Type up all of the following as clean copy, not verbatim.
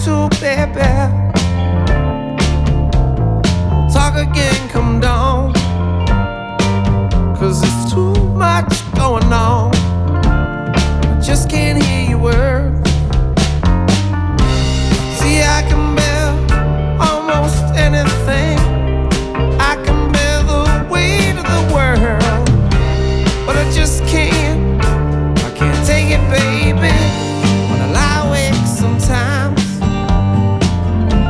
to, baby. Talk again, come down, 'cause it's too much going on. I just can't hear your words. See, I can bear almost anything. I can bear the weight of the world, but I just can't. I can't take it, baby. When I lie awake sometimes,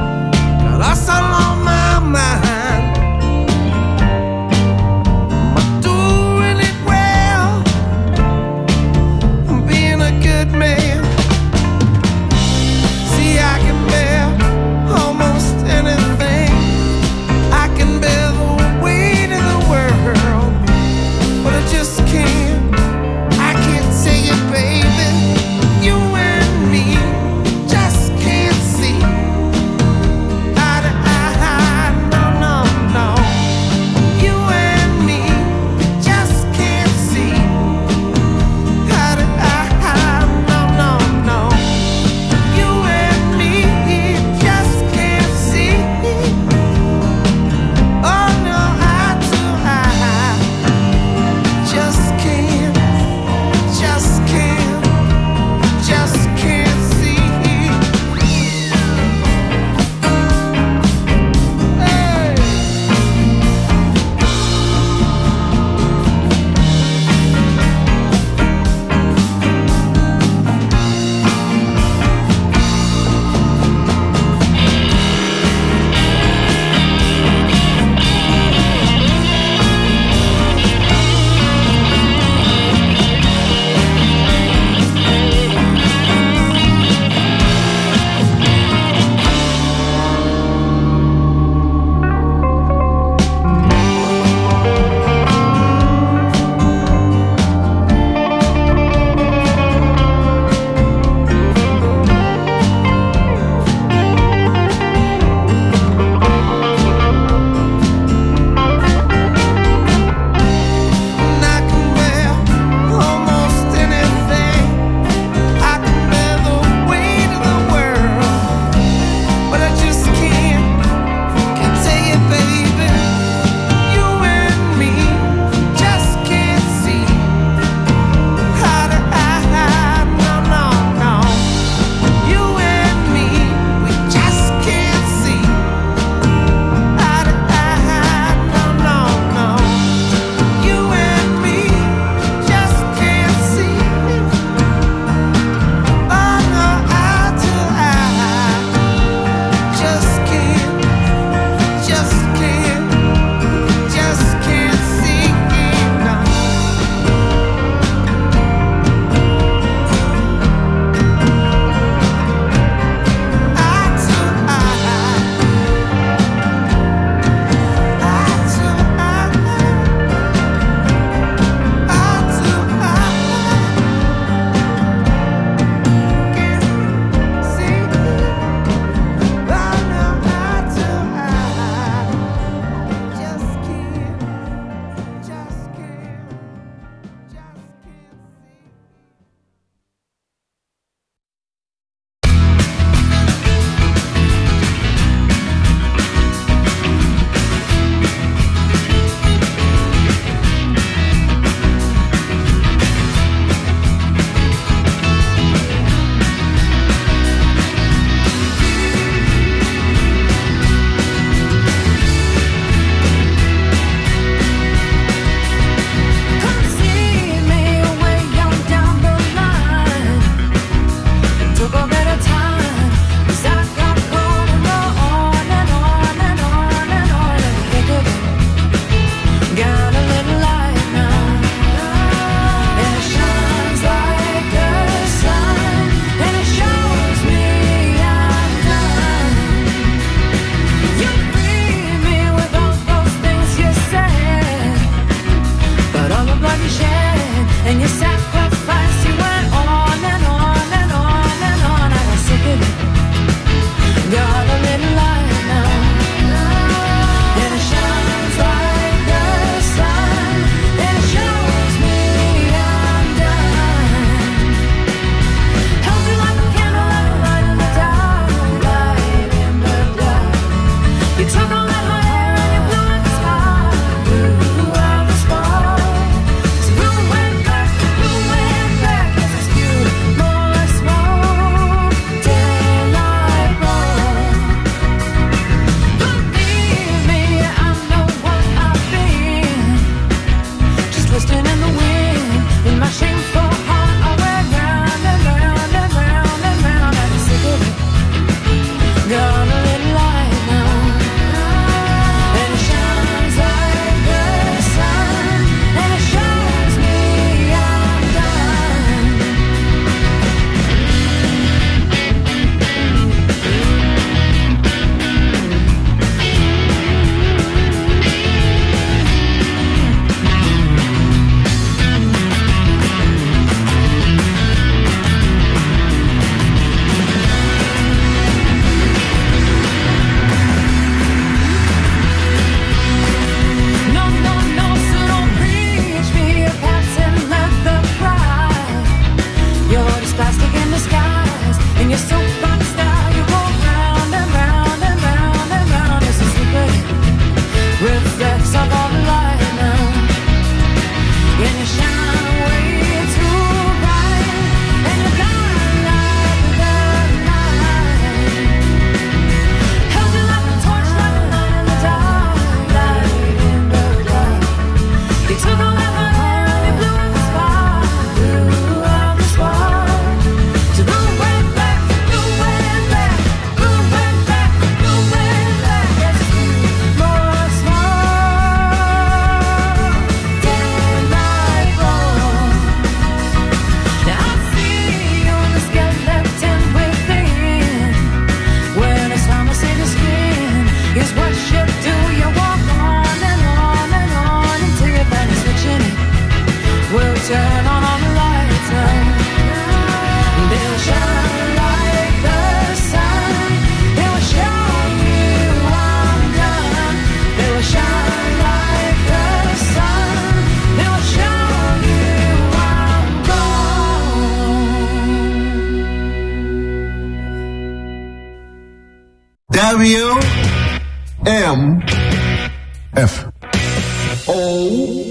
WMFO.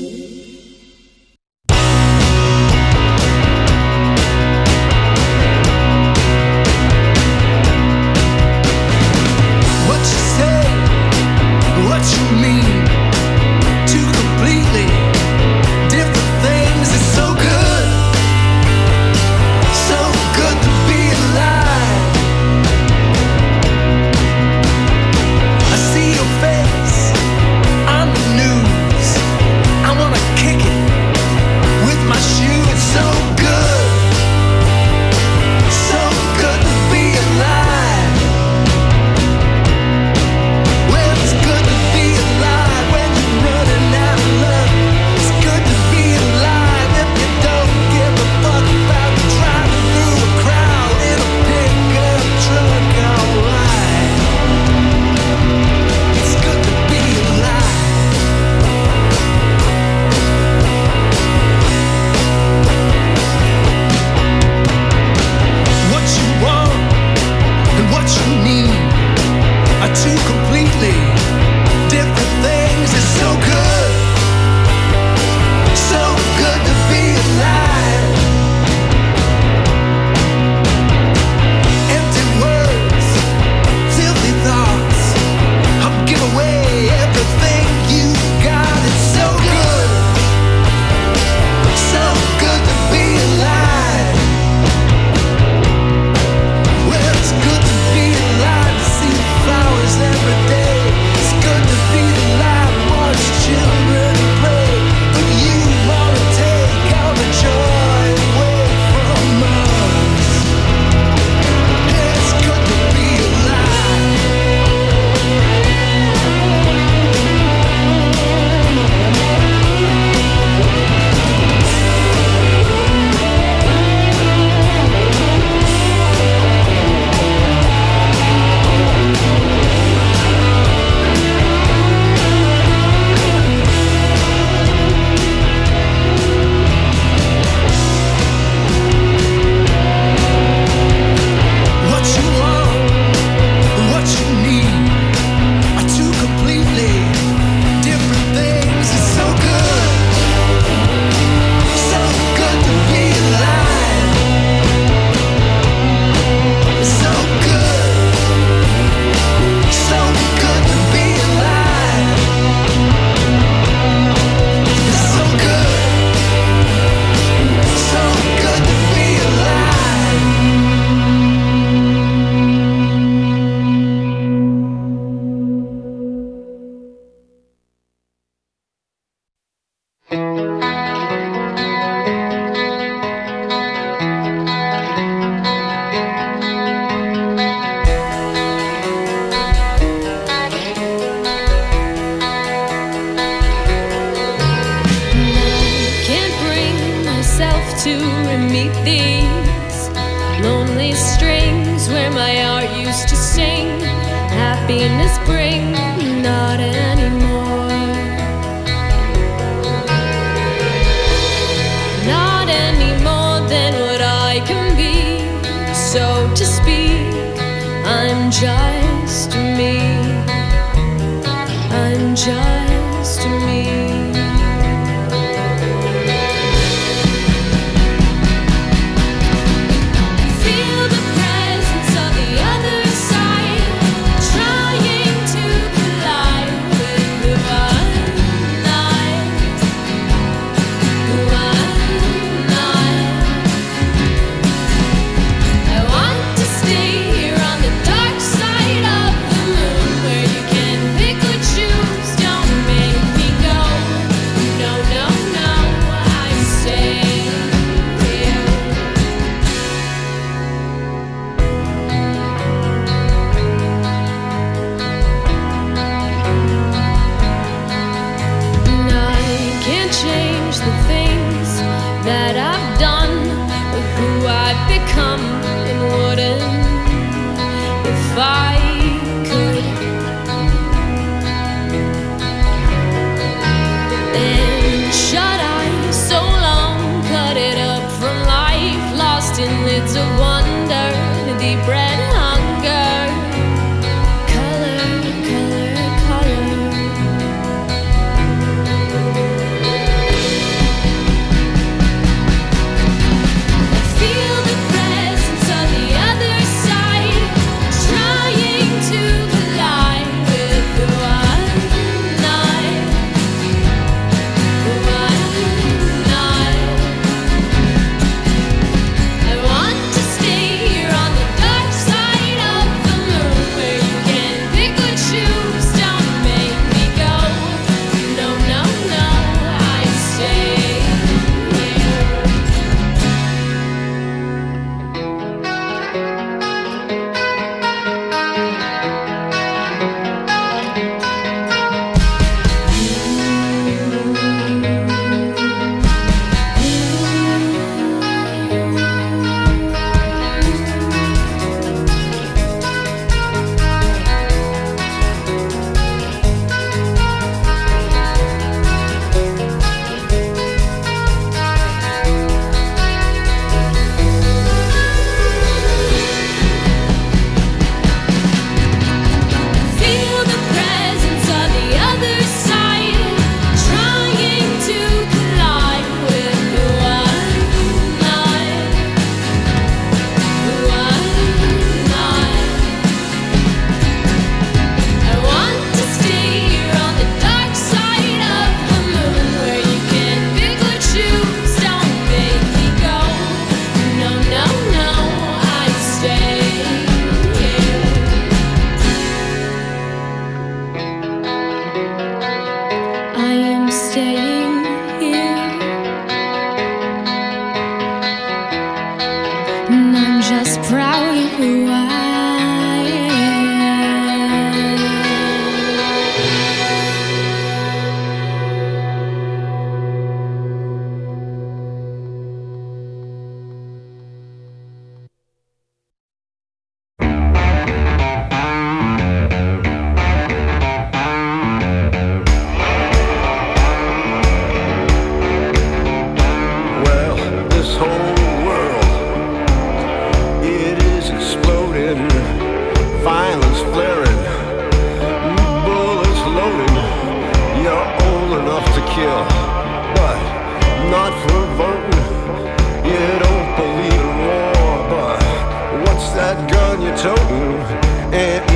It's a wonder, deep red hunger.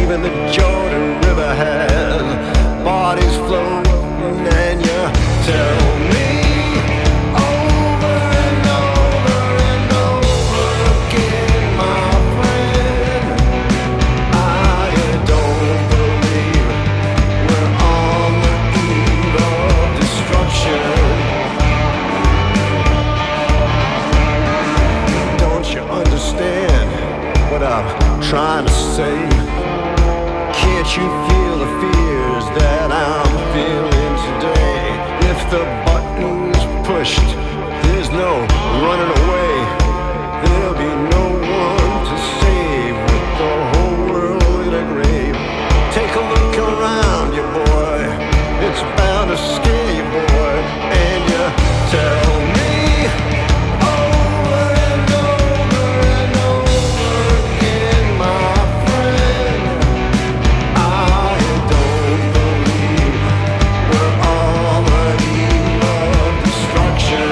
even the Jordan River has bodies floating, and you tell me over and over and over again, my friend, I don't believe we're on the eve of destruction. Don't you understand what I'm trying to say? Can't you feel the fears that I'm feeling today? If the button's pushed, there's no running away. There'll be no one to save with the whole world in a grave. Take a look around you, boy. It's bound to scare you, boy. And you tell me over and over and over again, my friend, I don't believe we're on the eve of destruction.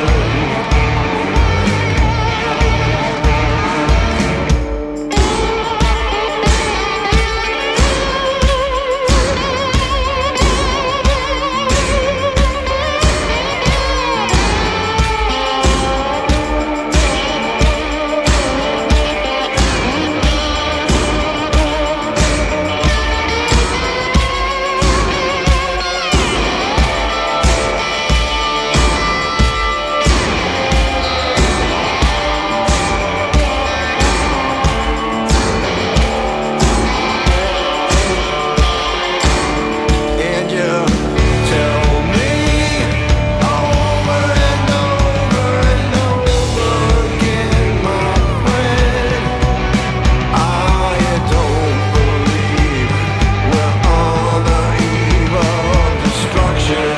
And you tell me over and over and over again, my friend, I don't believe we're on the eve of destruction.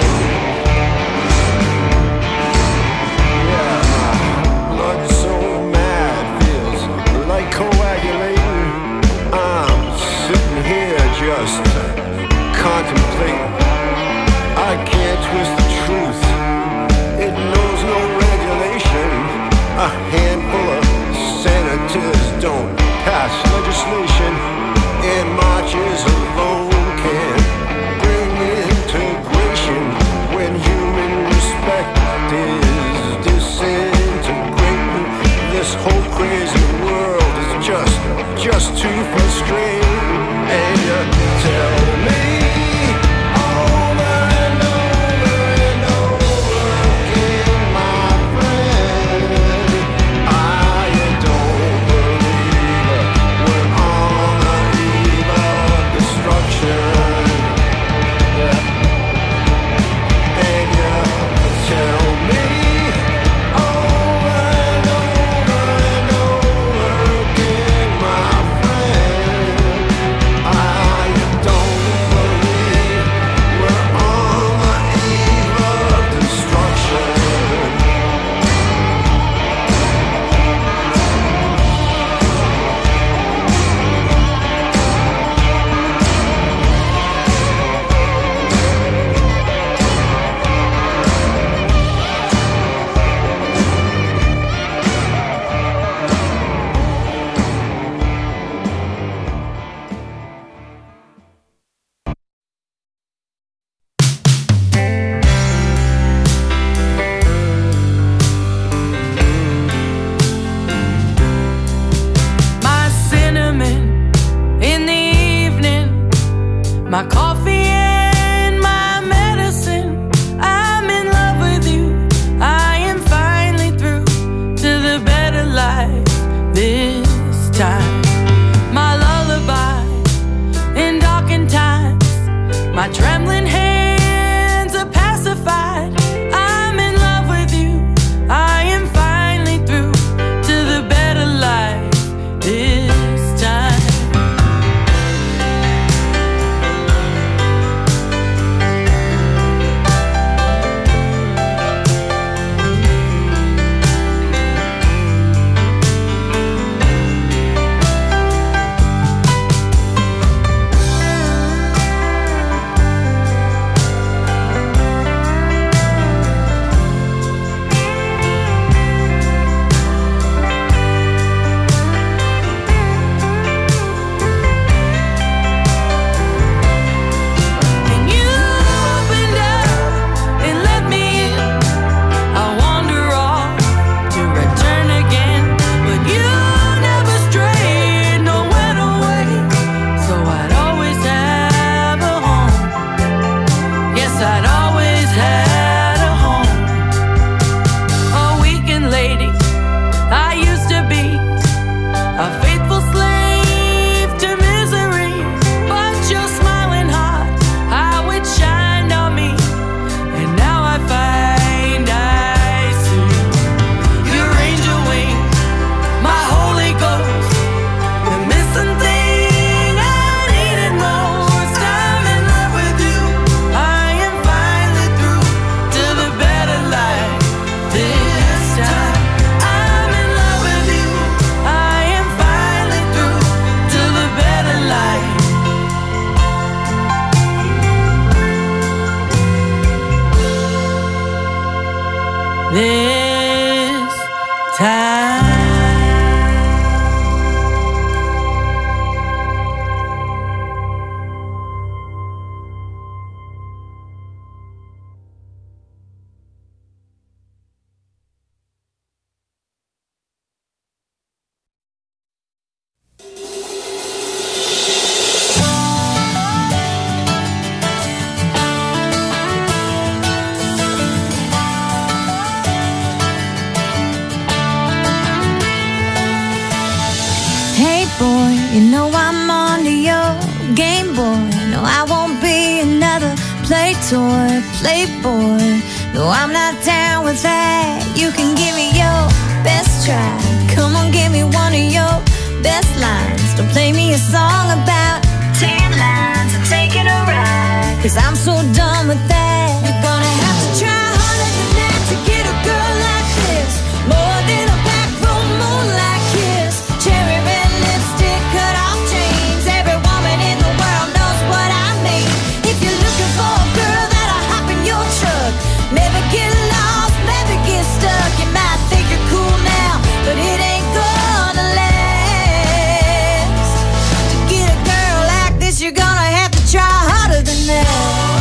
Yeah, my blood's so mad, feels like coagulating. I'm sitting here just contemplating. I can't twist the truth, it knows no regulation. A handful of senators don't pass legislation, and marches alone can't bring integration when human respect is disintegrating. This whole crazy world is just too frustrating. And you tell me over and over and over again, my friend, I don't believe we're on the eve of destruction. And you tell me over and over and over again, my friend, I don't believe we're on the eve of destruction. My cinnamon in the evening, my coffee and my medicine. I'm in love with you. I am finally through to the better life this time. My lullaby in darkened times, my trembling hands are pacified. I'm in love with you. I am finally through to the better life this time. play toy, playboy. No, I'm not down with that. You can give me your best try. Come on, give me one of your best lines. Don't play me a song about 10 lines and take it a ride. Cause I'm so done with that. You're gonna have to try harder than that to get a girl like this. More than a back room moonlight kiss. Cherry red lipstick, cut off jeans. Every woman in the world knows what I mean. If you're looking for a girl that'll hop in your truck, never get lost, never get stuck. You might think you're cool now, but it ain't gonna last. To get a girl like this, you're gonna have to try harder than that.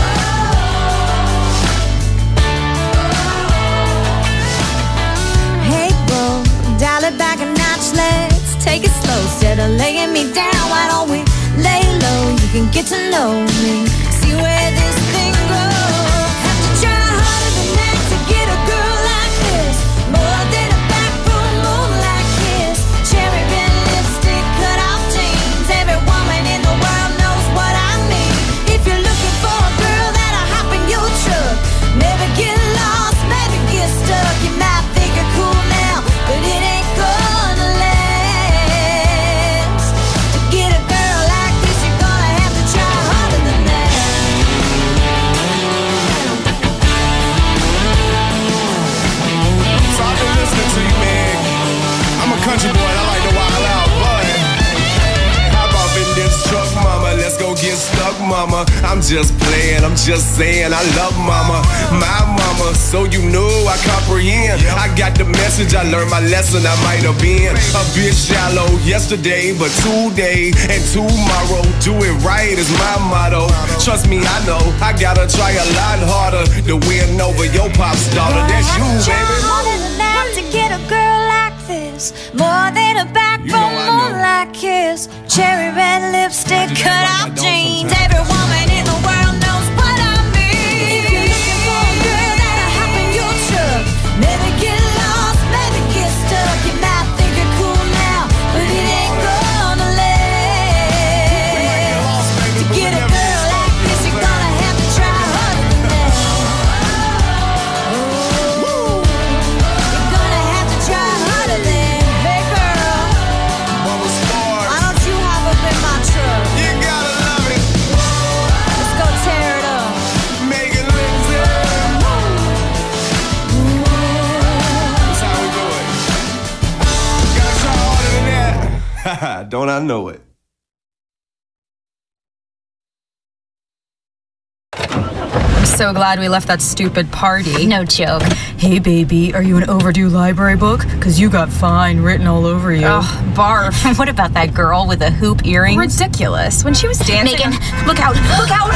Hey, bro, dial it back a notch, let's take it slow. Instead of laying me down, why don't we lay low? You can get to know me, see where this thing goes. Have to try harder than that to get a girl like this. More than a back room moonlight kiss. Cherry red lipstick, cut off jeans. Every woman in the world knows what I mean. If you're looking for a girl that'll hop in your truck, never get lost, never get stuck. You might think you're cool now, but it ain't gonna last. To get a girl like this, you're gonna have to try harder than that. So I've been listening to you, man. I'm a country boy, I like to wild out, but hop off in this truck, mama. Let's go get stuck, mama. I'm just playing, I'm just saying I love mama, my mama. So you know I comprehend. I got the message, I learned my lesson. I might have been a bit shallow yesterday, but today and tomorrow, do it right is my motto. Trust me, I know I gotta try a lot harder to win over your pop's daughter. That's you, baby. Harder than that to get a girl like this. More than a back You know room I know. moonlight kiss. Cherry red lipstick, just cut act like I off don't jeans. sometimes. Every woman in the world knows what I mean. If you're looking for a girl that'll hop in your truck, never get lost, never get stuck. You might think you're cool now, but it ain't gonna last. To get a girl like this, you're gonna have to try harder than that. You're gonna have to try harder than, hey girl, Bubba Sparks, why don't you hop up in my truck? you gotta love it. Let's go tear it up. Megan Lindsay. That's how we do it. Gotta try harder than that. Don't I know it? I'm so glad we left that stupid party. No joke. Hey, baby, are you an overdue library book? Because you got fine written all over you. Oh, barf. What about that girl with the hoop earrings? Ridiculous. When she was dancing... Megan, look out! Look out!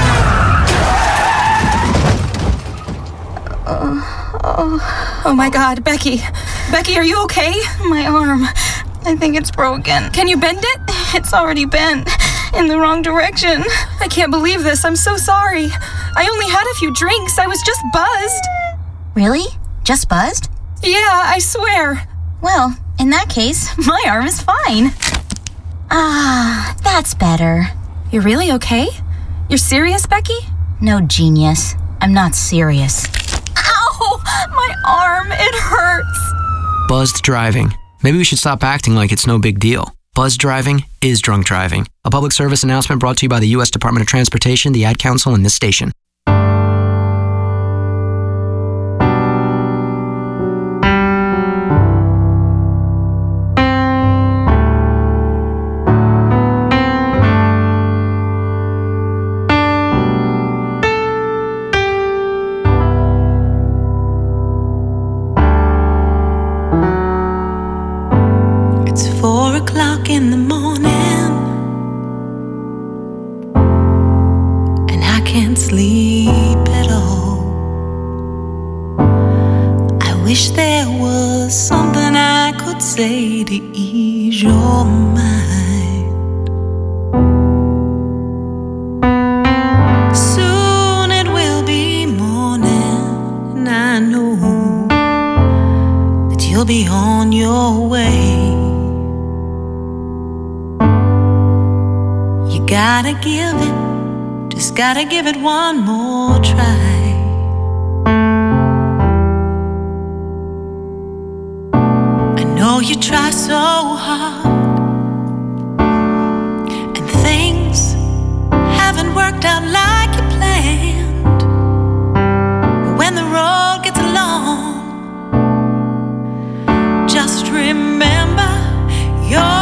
Oh my God, Becky. Becky, are you okay? My arm. I think it's broken. Can you bend it? It's already bent in the wrong direction. I can't believe this. I'm so sorry. I only had a few drinks. I was just buzzed. Really? Just buzzed? Yeah, I swear. Well, in that case, my arm is fine. Ah, that's better. You're really okay? You're serious, Becky? No, genius. I'm not serious. Ow! My arm, it hurts. Buzzed driving. Maybe we should stop acting like it's no big deal. Buzzed driving is drunk driving. A public service announcement brought to you by the U.S. Department of Transportation, the Ad Council, and this station. It's 4 o'clock in the morning, and I can't sleep at all. I wish there was something I could say to ease your mind. Soon it will be morning, and I know that you'll be on your way. You gotta give it to Just gotta give it one more try. I know you try so hard, and things haven't worked out like you planned. But when the road gets long, just remember you're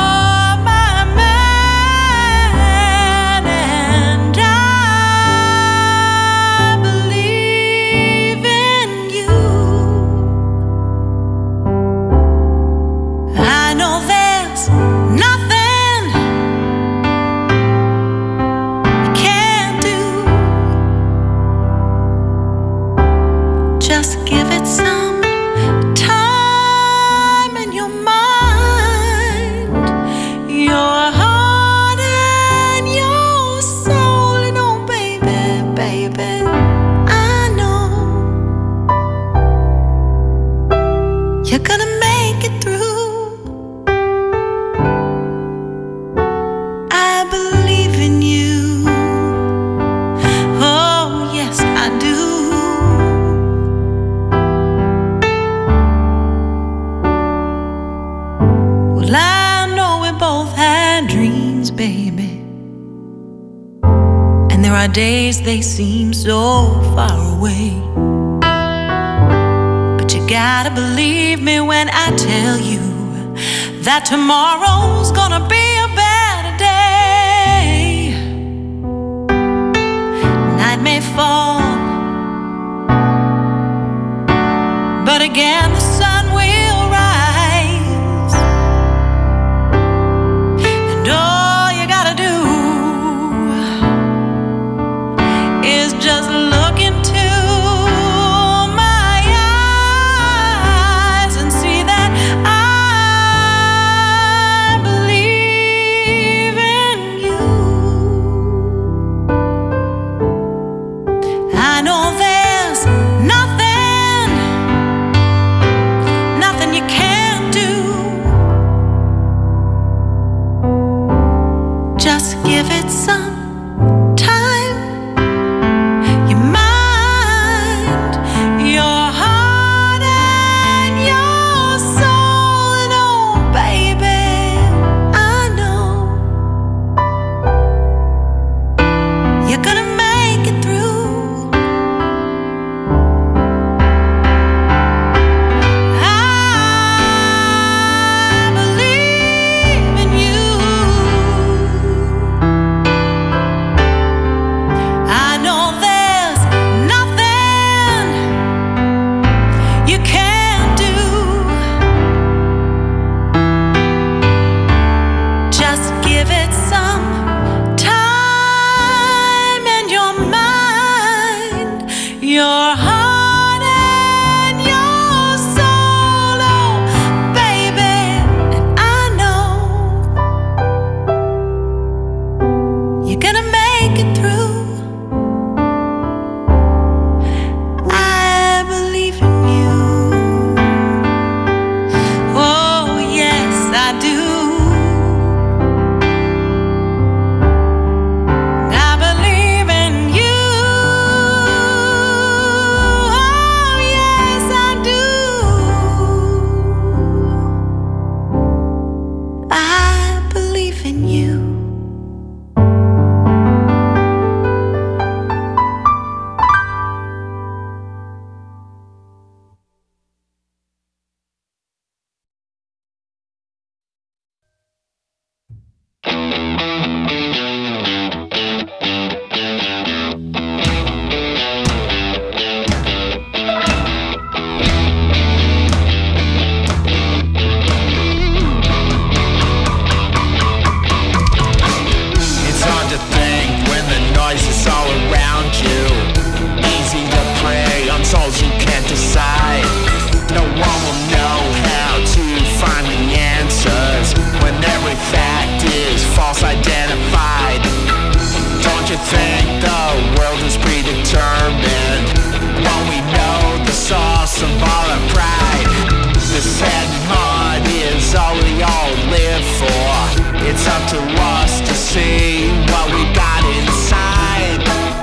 days they seem so far away, but you gotta believe me when I tell you that tomorrow's gonna be a better day. Night may fall, but again the sun will rise, and all you gotta do is just look into my eyes and see that I believe in you. I know there's nothing you can't do. Just give it some time. It's up to us to see what we got inside.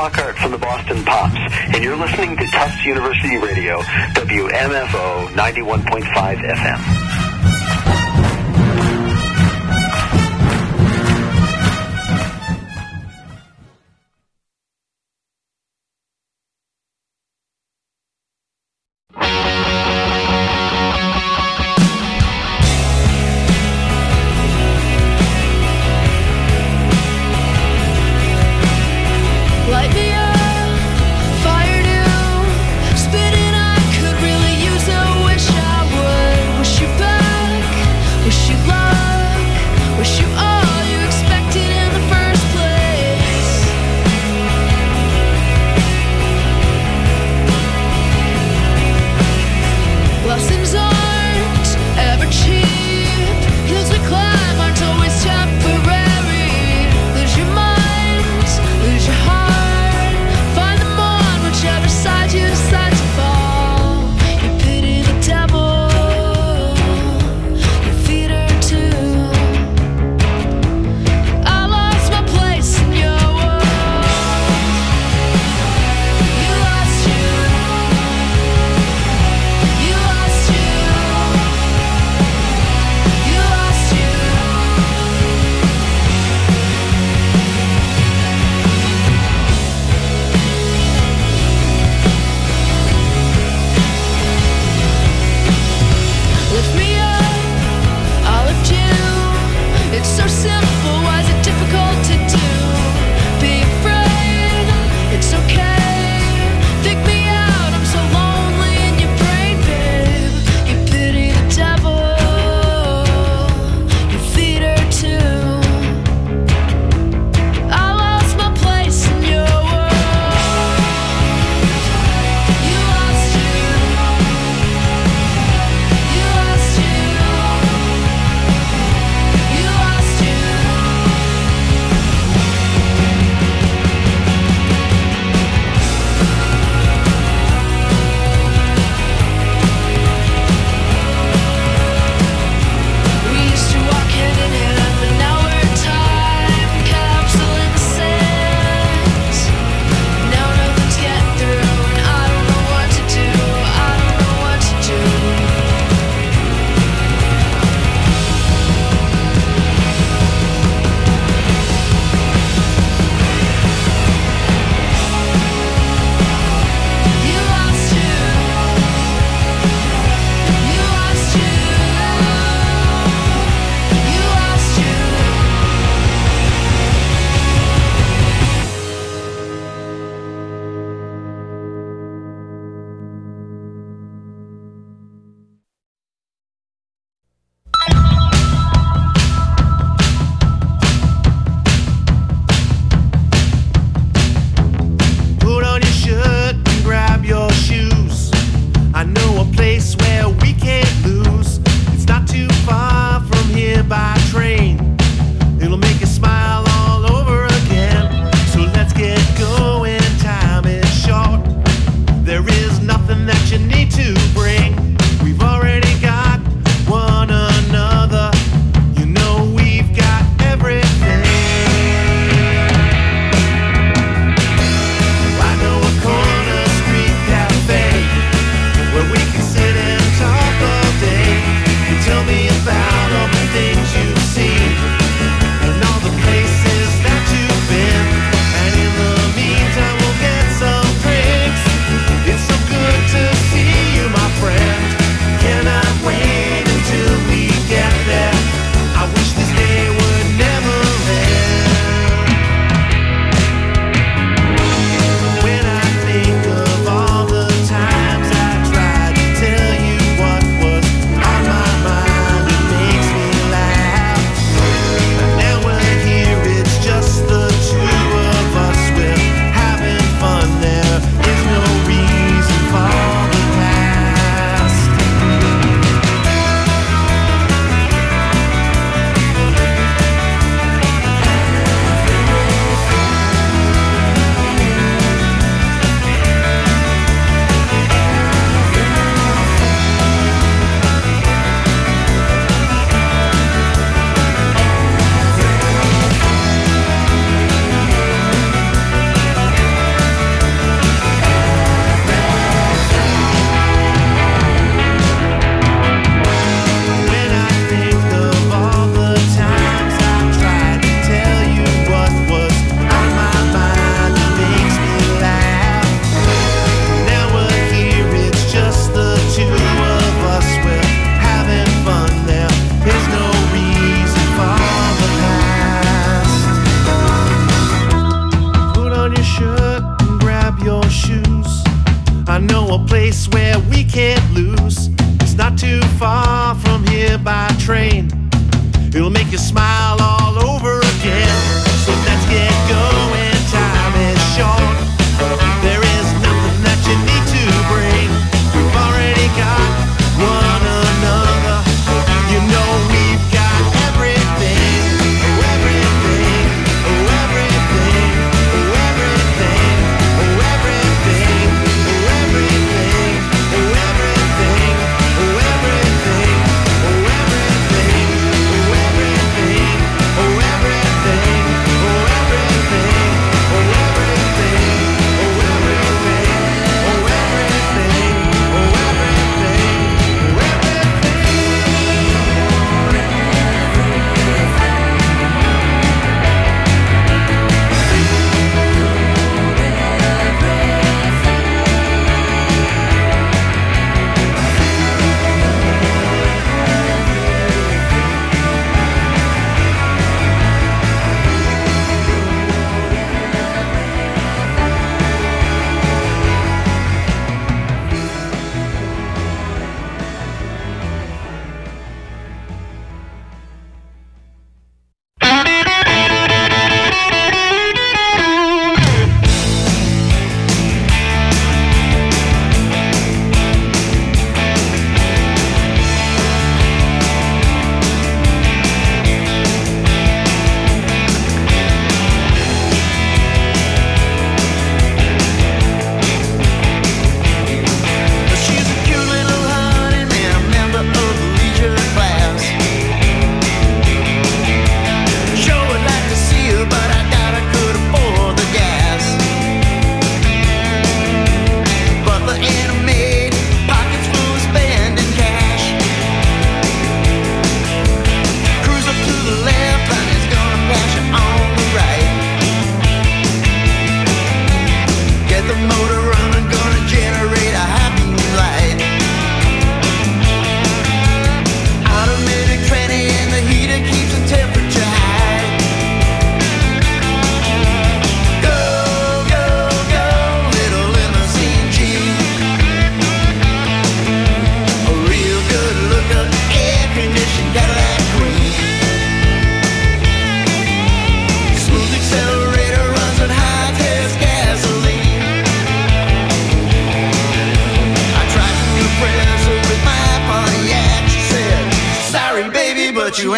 Lockhart from the Boston Pops, and you're listening to Tufts University Radio, WMFO 91.5 FM. Spitting, I could really use a wish I would. Wish you back.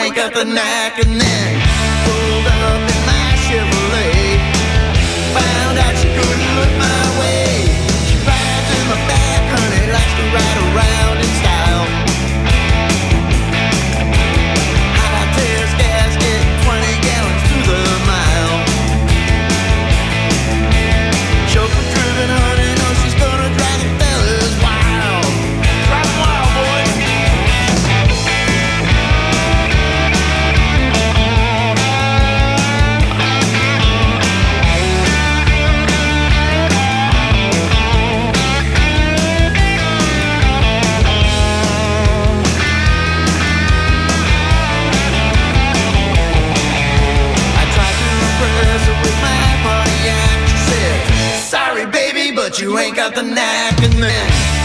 ain't got the knack. And then pulled up in my Chevrolet, found out she couldn't look my way. She rides in my back, honey, likes to ride around in style. High test gasket, 20 gallons to the mile. Chauffeur driven, honey, knows she's gonna drive the fellas wild. Drive 'em wild, boys. With my Pontiac, she said, sorry baby, but you ain't got the knack. And then